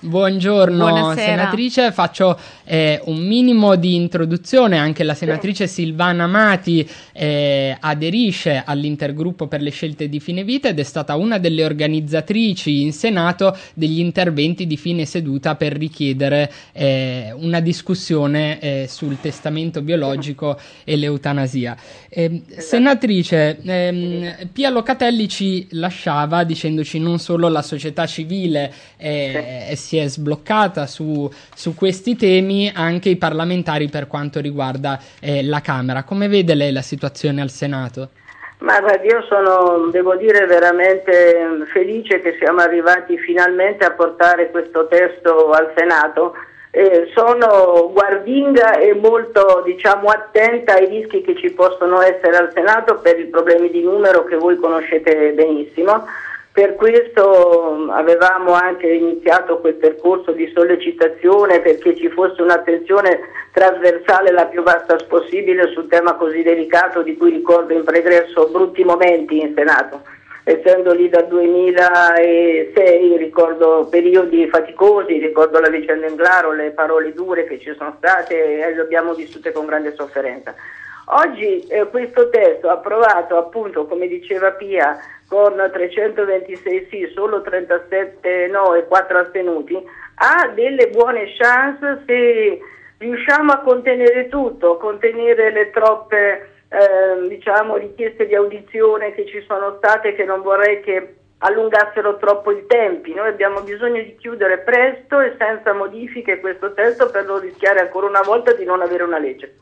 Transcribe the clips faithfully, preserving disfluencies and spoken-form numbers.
Buongiorno. Buonasera. Senatrice, faccio eh, un minimo di introduzione. Anche la senatrice Silvana Amati eh, aderisce all'intergruppo per le scelte di fine vita ed è stata una delle organizzatrici in Senato degli interventi di fine seduta per richiedere eh, una discussione eh, sul testamento biologico e l'eutanasia. Eh, senatrice, ehm, Pia Locatelli ci lasciava dicendoci non solo la società civile eh, si è sbloccata su, su questi temi, anche i parlamentari per quanto riguarda eh, la Camera. Come vede lei la situazione al Senato? Ma guardi, io sono, devo dire, veramente felice che siamo arrivati finalmente a portare questo testo al Senato. Eh, sono guardinga e molto, diciamo, attenta ai rischi che ci possono essere al Senato per i problemi di numero che voi conoscete benissimo. Per questo avevamo anche iniziato quel percorso di sollecitazione perché ci fosse un'attenzione trasversale la più vasta possibile sul tema così delicato di cui ricordo in pregresso brutti momenti in Senato. Essendo lì dal duemilasei ricordo periodi faticosi, ricordo la vicenda Englaro, le parole dure che ci sono state e le abbiamo vissute con grande sofferenza. Oggi eh, questo testo approvato appunto, come diceva Pia, con trecentoventisei sì, solo trentasette no e quattro astenuti, ha delle buone chance se riusciamo a contenere tutto, contenere le troppe eh, diciamo richieste di audizione che ci sono state, che non vorrei che allungassero troppo i tempi. Noi abbiamo bisogno di chiudere presto e senza modifiche questo testo per non rischiare ancora una volta di non avere una legge.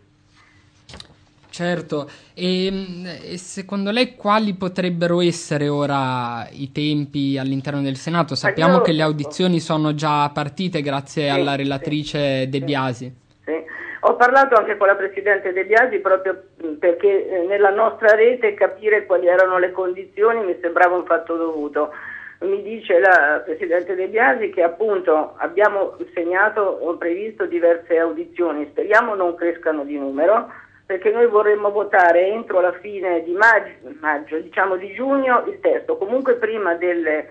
Certo, e, e secondo lei quali potrebbero essere ora i tempi all'interno del Senato? Sappiamo che le audizioni sono già partite grazie sì, alla relatrice sì, De Biasi. Sì. Ho parlato anche con la Presidente De Biasi proprio perché nella nostra rete capire quali erano le condizioni mi sembrava un fatto dovuto. Mi dice la Presidente De Biasi che appunto abbiamo segnato o previsto diverse audizioni, speriamo non crescano di numero, perché noi vorremmo votare entro la fine di maggio, maggio, diciamo di giugno, il testo, comunque prima delle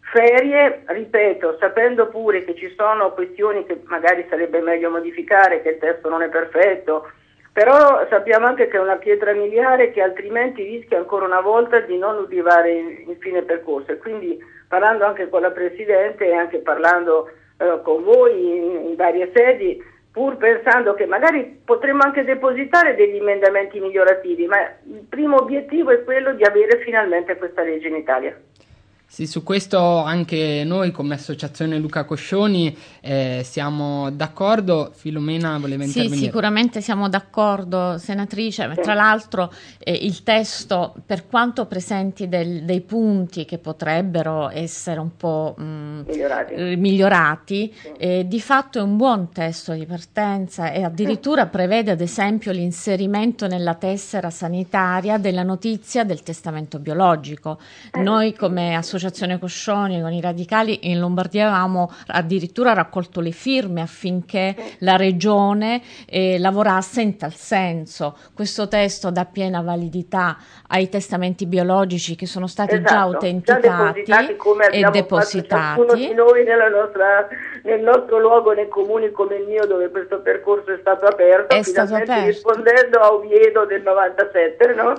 ferie, ripeto, sapendo pure che ci sono questioni che magari sarebbe meglio modificare, che il testo non è perfetto, però sappiamo anche che è una pietra miliare che altrimenti rischia ancora una volta di non arrivare in fine percorso, e quindi parlando anche con la Presidente e anche parlando eh, con voi in, in varie sedi, pur pensando che magari potremmo anche depositare degli emendamenti migliorativi, ma il primo obiettivo è quello di avere finalmente questa legge in Italia. Sì, su questo anche noi come Associazione Luca Coscioni eh, siamo d'accordo. Filomena voleva intervenire. Sì, sicuramente siamo d'accordo, senatrice. Sì. Tra l'altro eh, il testo, per quanto presenti del, dei punti che potrebbero essere un po' mh, migliorati, eh, migliorati sì. eh, di fatto è un buon testo di partenza e addirittura sì. prevede ad esempio l'inserimento nella tessera sanitaria della notizia del testamento biologico. Eh. Noi come Associazione Associazione Coscioni con i radicali in Lombardia avevamo addirittura raccolto le firme affinché la regione eh, lavorasse in tal senso. Questo testo dà piena validità ai testamenti biologici che sono stati esatto, già autenticati già depositati come e depositati. Ciascuno di noi nella nostra, nel nostro luogo, nei comuni come il mio, dove questo percorso è stato aperto, è stato aperto. rispondendo a Oviedo del novantasette, no?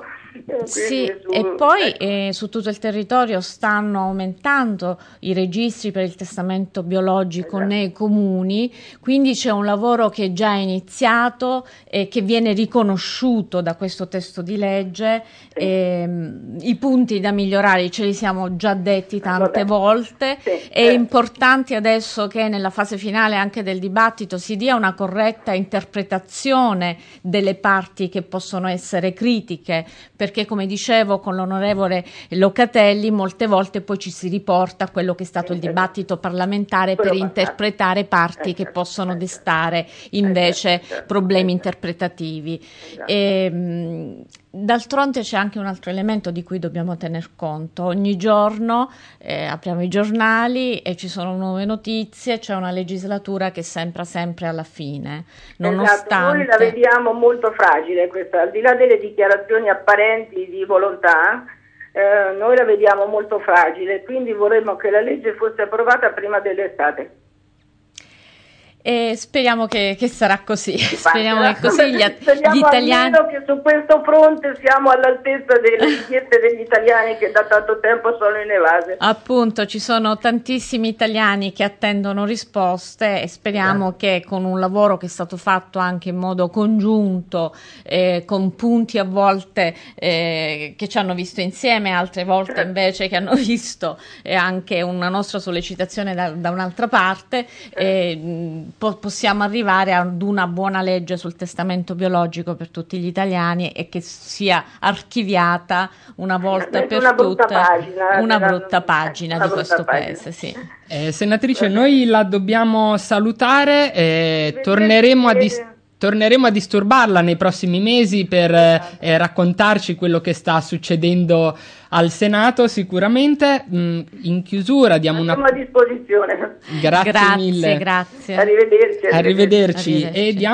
Sì, su, e poi ecco. eh, su tutto il territorio stanno aumentando i registri per il testamento biologico esatto. nei comuni, quindi c'è un lavoro che è già iniziato e che viene riconosciuto da questo testo di legge. Sì. E, mh, i punti da migliorare ce li siamo già detti tante Vabbè. volte. Sì, è eh. importante adesso che nella fase finale anche del dibattito si dia una corretta interpretazione delle parti che possono essere critiche, perché come dicevo con l'onorevole Locatelli molte volte poi ci si riporta a quello che è stato il dibattito parlamentare per interpretare parti che possono destare invece problemi interpretativi. E, mh, d'altronde c'è anche un altro elemento di cui dobbiamo tener conto. Ogni giorno eh, apriamo i giornali e ci sono nuove notizie, c'è una legislatura che sembra sempre alla fine, nonostante... Esatto, noi la vediamo molto fragile questa, al di là delle dichiarazioni apparenti di volontà, eh, noi la vediamo molto fragile, quindi vorremmo che la legge fosse approvata prima dell'estate. E speriamo che, che sarà così. Speriamo che così gli, speriamo gli italiani. Almeno che su questo fronte siamo all'altezza delle richieste degli italiani che da tanto tempo sono inevase. Appunto, ci sono tantissimi italiani che attendono risposte e speriamo eh. che con un lavoro che è stato fatto anche in modo congiunto, eh, con punti a volte eh, che ci hanno visto insieme, altre volte invece che hanno visto eh, anche una nostra sollecitazione da, da un'altra parte. Eh, Po- possiamo arrivare ad una buona legge sul testamento biologico per tutti gli italiani e che sia archiviata una volta per una tutte brutta pagina, una brutta pagina una di brutta questo pagina. paese. Sì. Eh, senatrice, noi la dobbiamo salutare e torneremo a dis- torneremo a disturbarla nei prossimi mesi per eh, raccontarci quello che sta succedendo al Senato sicuramente. Mm, in chiusura diamo una... Siamo a disposizione. Grazie, grazie mille. Grazie. Arrivederci. Arrivederci. Arrivederci. E diamo